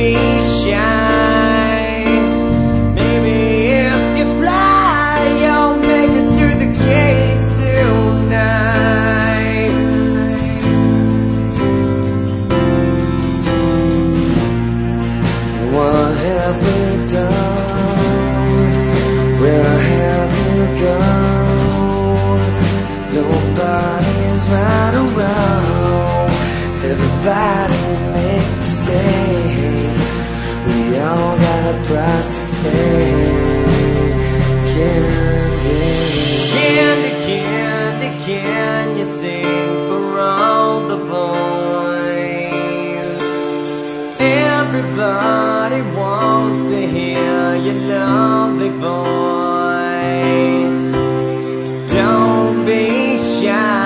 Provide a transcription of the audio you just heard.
be shy. Maybe if you fly, you'll make it through the gates tonight. What have we done? Where have you gone? Nobody's right around. Everybody makes mistakes. We all got a price to pay. Candy, candy, candy, can you sing for all the boys? Everybody wants to hear your lovely voice. Don't be shy.